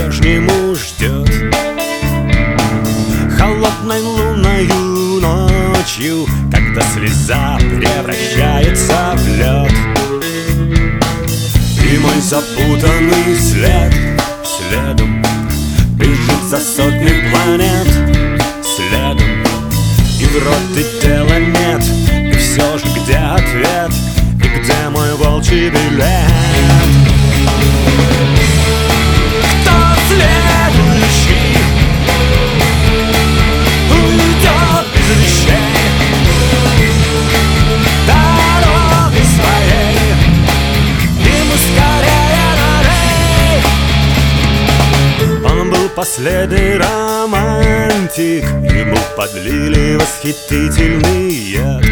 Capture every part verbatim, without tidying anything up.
по-прежнему ждет. Холодной лунною ночью, когда слеза превращается в лед, и мой запутанный след следом бежит за сотни планет следом. И вроде дела нет, и все же где ответ, и где мой волчий билет? Кто следующий уйдет без вещей дорогой своей, ему скорее на рей. Он был последний романтик, ему подлили восхитительный яд.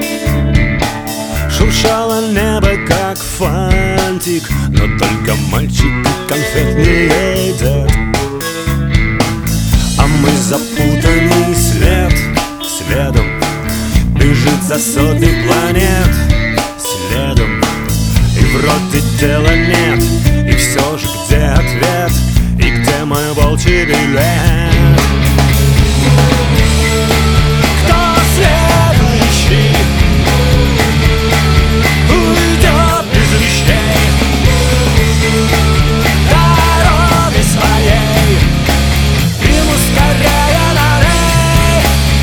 Шуршало небо, как фантик, но только мальчики конфет не едят. А мой запутанный след следом бежит за сотни планет следом. И вроде дела нет, и все же где ответ, и где мой волчий билет? Кто следующий уйдет без вещей дорогой своей, ему скорее на рей.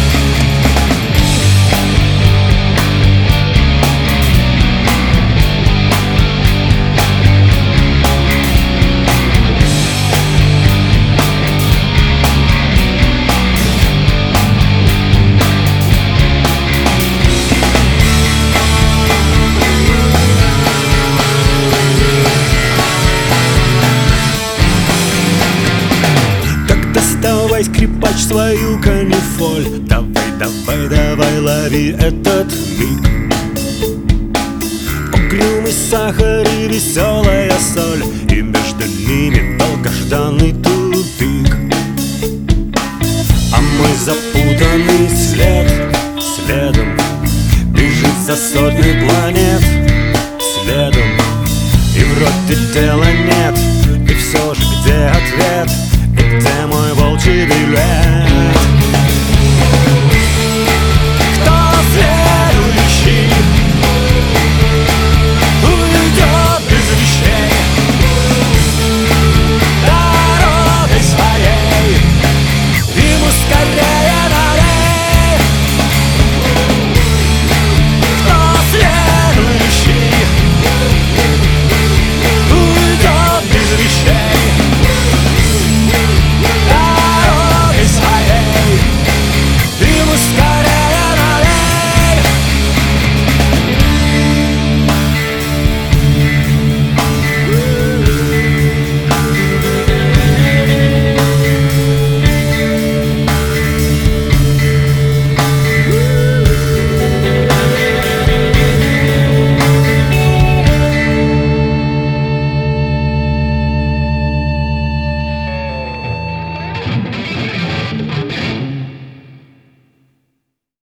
Давай, скрипач, свою канифоль, давай, давай, давай, лови этот миг. Угрюмый сахар и веселая соль, и между ними долгожданный тупик. А мой запутанный след следом бежит за сотни планет следом. И вроде дела нет, и все же где ответ, и где мой волчий билет?